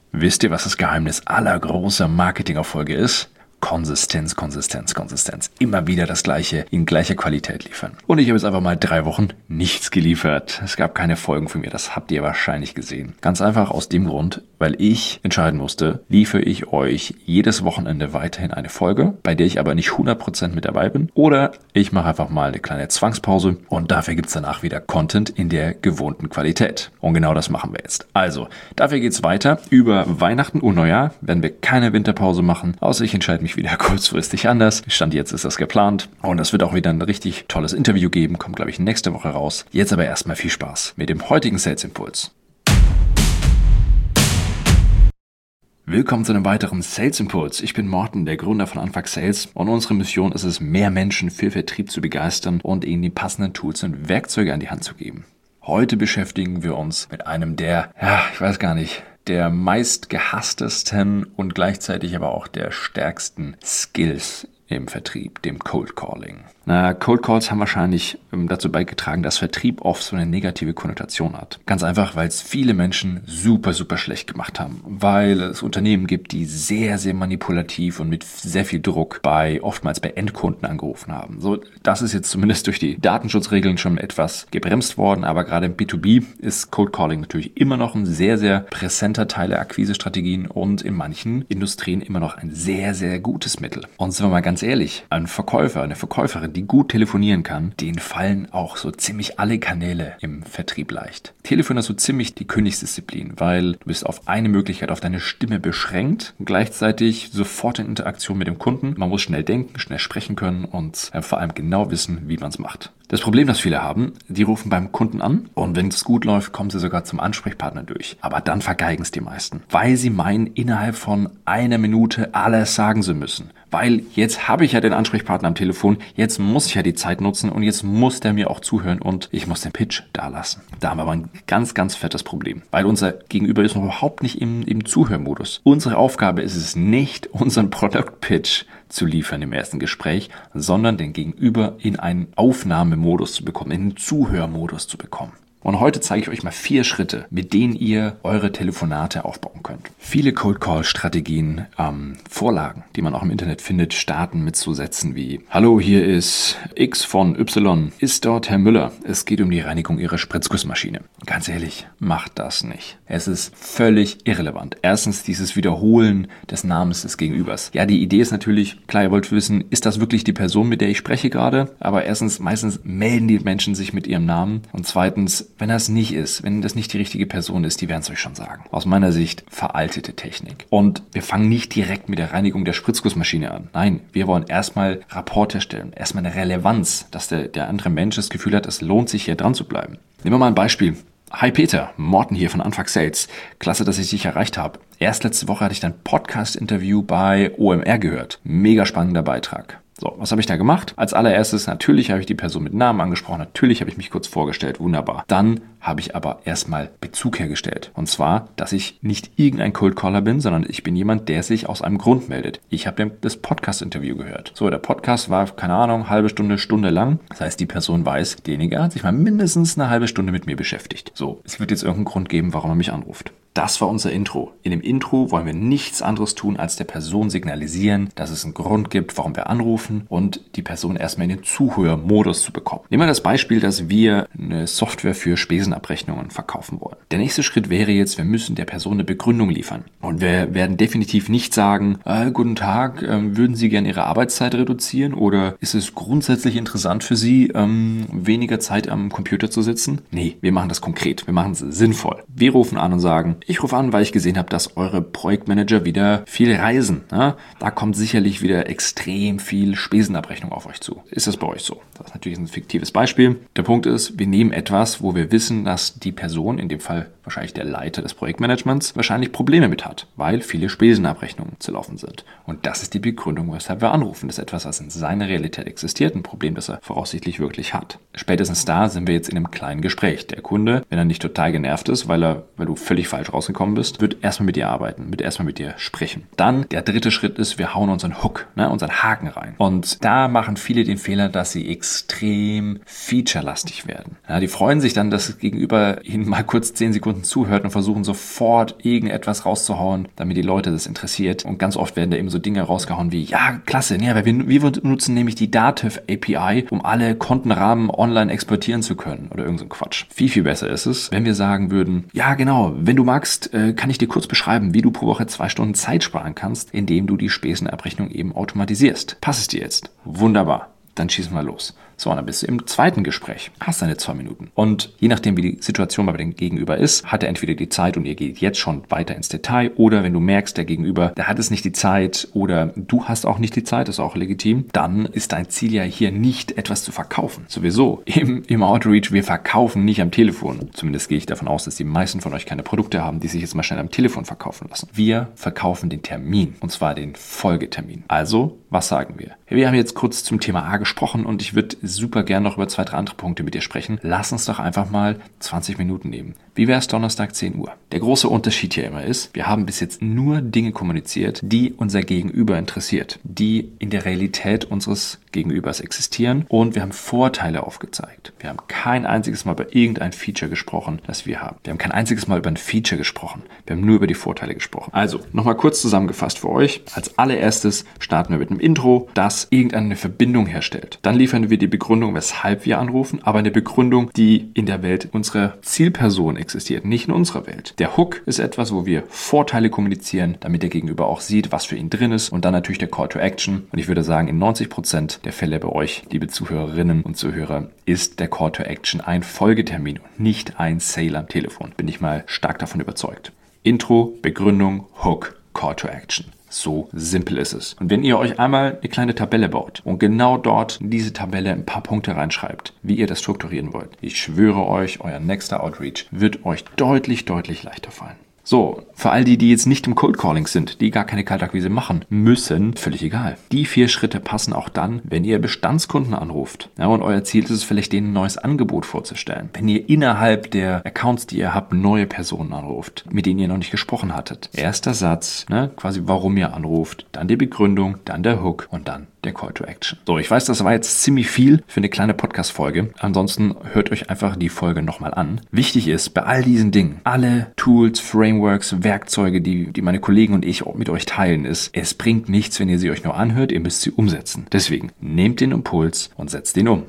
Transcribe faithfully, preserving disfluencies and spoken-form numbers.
Wisst ihr, was das Geheimnis aller großer Marketingerfolge ist? Konsistenz, Konsistenz, Konsistenz. Immer wieder das Gleiche in gleicher Qualität liefern. Und ich habe jetzt einfach mal drei Wochen nichts geliefert. Es gab keine Folgen von mir, das habt ihr wahrscheinlich gesehen. Ganz einfach aus dem Grund, weil ich entscheiden musste, liefere ich euch jedes Wochenende weiterhin eine Folge, bei der ich aber nicht hundert Prozent mit dabei bin. Oder ich mache einfach mal eine kleine Zwangspause und dafür gibt es danach wieder Content in der gewohnten Qualität. Und genau das machen wir jetzt. Also, dafür geht es weiter. Über Weihnachten und Neujahr werden wir keine Winterpause machen, außer ich entscheide mich wieder kurzfristig anders. Stand jetzt ist das geplant. Und es wird auch wieder ein richtig tolles Interview geben. Kommt, glaube ich, nächste Woche raus. Jetzt aber erstmal viel Spaß mit dem heutigen Sales Impuls. Willkommen zu einem weiteren Sales Impuls. Ich bin Morten, der Gründer von Anfang Sales. Und unsere Mission ist es, mehr Menschen für Vertrieb zu begeistern und ihnen die passenden Tools und Werkzeuge an die Hand zu geben. Heute beschäftigen wir uns mit einem der, ja, ich weiß gar nicht, der meist gehasstesten und gleichzeitig aber auch der stärksten Skills im Vertrieb, dem Cold Calling. Na, Cold Calls haben wahrscheinlich dazu beigetragen, dass Vertrieb oft so eine negative Konnotation hat. Ganz einfach, weil es viele Menschen super, super schlecht gemacht haben. Weil es Unternehmen gibt, die sehr, sehr manipulativ und mit sehr viel Druck bei, oftmals bei Endkunden angerufen haben. So, das ist jetzt zumindest durch die Datenschutzregeln schon etwas gebremst worden, aber gerade im B zwei B ist Cold Calling natürlich immer noch ein sehr, sehr präsenter Teil der Akquisestrategien und in manchen Industrien immer noch ein sehr, sehr gutes Mittel. Und sind wir mal ganz ehrlich, ein Verkäufer, eine Verkäuferin, die gut telefonieren kann, denen fallen auch so ziemlich alle Kanäle im Vertrieb leicht. Telefon ist so ziemlich die Königsdisziplin, weil du bist auf eine Möglichkeit, auf deine Stimme beschränkt und gleichzeitig sofort in Interaktion mit dem Kunden. Man muss schnell denken, schnell sprechen können und äh, vor allem genau wissen, wie man es macht. Das Problem, das viele haben, die rufen beim Kunden an und wenn es gut läuft, kommen sie sogar zum Ansprechpartner durch. Aber dann vergeigen es die meisten, weil sie meinen, innerhalb von einer Minute alles sagen zu müssen. Weil jetzt habe ich ja den Ansprechpartner am Telefon, jetzt muss ich ja die Zeit nutzen und jetzt muss der mir auch zuhören und ich muss den Pitch da lassen. Da haben wir aber ein ganz, ganz fettes Problem, weil unser Gegenüber ist noch überhaupt nicht im, im Zuhörmodus. Unsere Aufgabe ist es nicht, unseren Product-Pitch zu liefern im ersten Gespräch, sondern den Gegenüber in einen Aufnahmemodus zu bekommen, in einen Zuhörmodus zu bekommen. Und heute zeige ich euch mal vier Schritte, mit denen ihr eure Telefonate aufbauen könnt. Viele Cold-Call-Strategien, ähm, Vorlagen, die man auch im Internet findet, starten mit so Sätzen wie: Hallo, hier ist X von Y. Ist dort Herr Müller? Es geht um die Reinigung Ihrer Spritzgussmaschine. Ganz ehrlich, macht das nicht. Es ist völlig irrelevant. Erstens dieses Wiederholen des Namens des Gegenübers. Ja, die Idee ist natürlich, klar, ihr wollt wissen, ist das wirklich die Person, mit der ich spreche gerade? Aber erstens, meistens melden die Menschen sich mit ihrem Namen. Und zweitens, wenn das nicht ist, wenn das nicht die richtige Person ist, die werden es euch schon sagen. Aus meiner Sicht veraltete Technik. Und wir fangen nicht direkt mit der Reinigung der Spritzgussmaschine an. Nein, wir wollen erstmal Rapport herstellen, erstmal eine Relevanz, dass der, der andere Mensch das Gefühl hat, es lohnt sich hier dran zu bleiben. Nehmen wir mal ein Beispiel. Hi Peter, Morten hier von Anfang Sales. Klasse, dass ich dich erreicht habe. Erst letzte Woche hatte ich dein Podcast-Interview bei O M R gehört. Mega spannender Beitrag. So, was habe ich da gemacht? Als allererstes, natürlich habe ich die Person mit Namen angesprochen, natürlich habe ich mich kurz vorgestellt, wunderbar. Dann habe ich aber erstmal Bezug hergestellt. Und zwar, dass ich nicht irgendein Cold Caller bin, sondern ich bin jemand, der sich aus einem Grund meldet. Ich habe das Podcast-Interview gehört. So, der Podcast war, keine Ahnung, halbe Stunde, Stunde lang. Das heißt, die Person weiß, derjenige hat sich mal mindestens eine halbe Stunde mit mir beschäftigt. So, es wird jetzt irgendeinen Grund geben, warum er mich anruft. Das war unser Intro. In dem Intro wollen wir nichts anderes tun, als der Person signalisieren, dass es einen Grund gibt, warum wir anrufen und die Person erstmal in den Zuhörmodus zu bekommen. Nehmen wir das Beispiel, dass wir eine Software für Spesenabrechnungen verkaufen wollen. Der nächste Schritt wäre jetzt, wir müssen der Person eine Begründung liefern. Und wir werden definitiv nicht sagen, äh, guten Tag, ähm, würden Sie gerne Ihre Arbeitszeit reduzieren oder ist es grundsätzlich interessant für Sie, ähm, weniger Zeit am Computer zu sitzen? Nee, wir machen das konkret, wir machen es sinnvoll. Wir rufen an und sagen, ich rufe an, weil ich gesehen habe, dass eure Projektmanager wieder viel reisen. Ja? Da kommt sicherlich wieder extrem viel Spesenabrechnung auf euch zu. Ist das bei euch so? Das ist natürlich ein fiktives Beispiel. Der Punkt ist, wir nehmen etwas, wo wir wissen, dass die Person, in dem Fall wahrscheinlich der Leiter des Projektmanagements, wahrscheinlich Probleme mit hat, weil viele Spesenabrechnungen zu laufen sind. Und das ist die Begründung, weshalb wir anrufen. Das ist etwas, was in seiner Realität existiert, ein Problem, das er voraussichtlich wirklich hat. Spätestens da sind wir jetzt in einem kleinen Gespräch. Der Kunde, wenn er nicht total genervt ist, weil er, weil du völlig falsch rausgekommen bist, wird erstmal mit dir arbeiten, wird erstmal mit dir sprechen. Dann der dritte Schritt ist, wir hauen unseren Hook, ne, unseren Haken rein. Und da machen viele den Fehler, dass sie extrem featurelastig werden. Ja, die freuen sich dann, dass das Gegenüber ihnen mal kurz zehn Sekunden Sekunden zuhört und versuchen sofort irgendetwas rauszuhauen, damit die Leute das interessiert. Und ganz oft werden da eben so Dinge rausgehauen wie, ja, klasse, ja, weil wir, wir nutzen nämlich die Dativ A P I, um alle Kontenrahmen online exportieren zu können oder irgend so ein Quatsch. Viel, viel besser ist es, wenn wir sagen würden, ja genau, wenn du magst, äh, kann ich dir kurz beschreiben, wie du pro Woche zwei Stunden Zeit sparen kannst, indem du die Spesenabrechnung eben automatisierst. Passt es dir jetzt? Wunderbar. Dann schießen wir los. So, und dann bist du im zweiten Gespräch. Hast deine zwei Minuten. Und je nachdem, wie die Situation bei dem Gegenüber ist, hat er entweder die Zeit und ihr geht jetzt schon weiter ins Detail, oder wenn du merkst, der Gegenüber, der hat es nicht die Zeit oder du hast auch nicht die Zeit, ist auch legitim, dann ist dein Ziel ja hier nicht, etwas zu verkaufen. Sowieso. Im, im Outreach, wir verkaufen nicht am Telefon. Zumindest gehe ich davon aus, dass die meisten von euch keine Produkte haben, die sich jetzt mal schnell am Telefon verkaufen lassen. Wir verkaufen den Termin, und zwar den Folgetermin. Also, was sagen wir? Wir haben jetzt kurz zum Thema A gesprochen und ich würde super gerne noch über zwei, drei andere Punkte mit dir sprechen. Lass uns doch einfach mal zwanzig Minuten nehmen. Wie wäre es Donnerstag zehn Uhr? Der große Unterschied hier immer ist, wir haben bis jetzt nur Dinge kommuniziert, die unser Gegenüber interessiert, die in der Realität unseres Gegenübers existieren, und wir haben Vorteile aufgezeigt. Wir haben kein einziges Mal über irgendein Feature gesprochen, das wir haben. Wir haben kein einziges Mal über ein Feature gesprochen. Wir haben nur über die Vorteile gesprochen. Also, nochmal kurz zusammengefasst für euch. Als allererstes starten wir mit einem Intro, das irgendeine Verbindung herstellt. Dann liefern wir die Begründung, weshalb wir anrufen, aber eine Begründung, die in der Welt unserer Zielperson existiert, nicht in unserer Welt. Der Hook ist etwas, wo wir Vorteile kommunizieren, damit der Gegenüber auch sieht, was für ihn drin ist, und dann natürlich der Call to Action. Und ich würde sagen, in neunzig Prozent der Fälle bei euch, liebe Zuhörerinnen und Zuhörer, ist der Call to Action ein Folgetermin und nicht ein Sale am Telefon. Bin ich mal stark davon überzeugt. Intro, Begründung, Hook, Call to Action. So simpel ist es. Und wenn ihr euch einmal eine kleine Tabelle baut und genau dort in diese Tabelle ein paar Punkte reinschreibt, wie ihr das strukturieren wollt, ich schwöre euch, euer nächster Outreach wird euch deutlich, deutlich leichter fallen. So, für all die, die jetzt nicht im Cold Calling sind, die gar keine Kaltakquise machen müssen, völlig egal. Die vier Schritte passen auch dann, wenn ihr Bestandskunden anruft. Ja, und euer Ziel ist es vielleicht, denen ein neues Angebot vorzustellen. Wenn ihr innerhalb der Accounts, die ihr habt, neue Personen anruft, mit denen ihr noch nicht gesprochen hattet. Erster Satz, ne, quasi warum ihr anruft, dann die Begründung, dann der Hook und dann der Call to Action. So, ich weiß, das war jetzt ziemlich viel für eine kleine Podcast-Folge. Ansonsten hört euch einfach die Folge nochmal an. Wichtig ist, bei all diesen Dingen, alle Tools, Frameworks, Werkzeuge, die, die meine Kollegen und ich mit euch teilen, ist, es bringt nichts, wenn ihr sie euch nur anhört, ihr müsst sie umsetzen. Deswegen, nehmt den Impuls und setzt den um.